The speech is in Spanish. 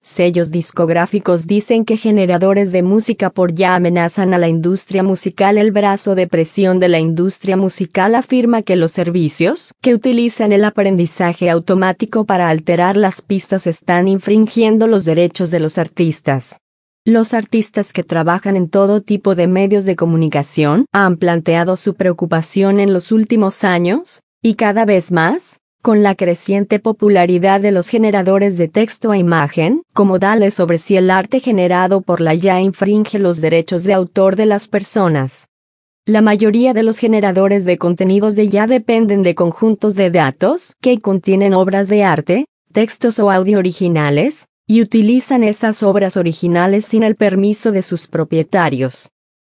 Sellos discográficos dicen que generadores de música por ya amenazan a la industria musical. El brazo de presión de la industria musical afirma que los servicios que utilizan el aprendizaje automático para alterar las pistas están infringiendo los derechos de los artistas. Los artistas que trabajan en todo tipo de medios de comunicación han planteado su preocupación en los últimos años, y cada vez más, con la creciente popularidad de los generadores de texto a imagen, como DALL-E, sobre si el arte generado por la IA infringe los derechos de autor de las personas. La mayoría de los generadores de contenidos de IA dependen de conjuntos de datos que contienen obras de arte, textos o audio originales, y utilizan esas obras originales sin el permiso de sus propietarios.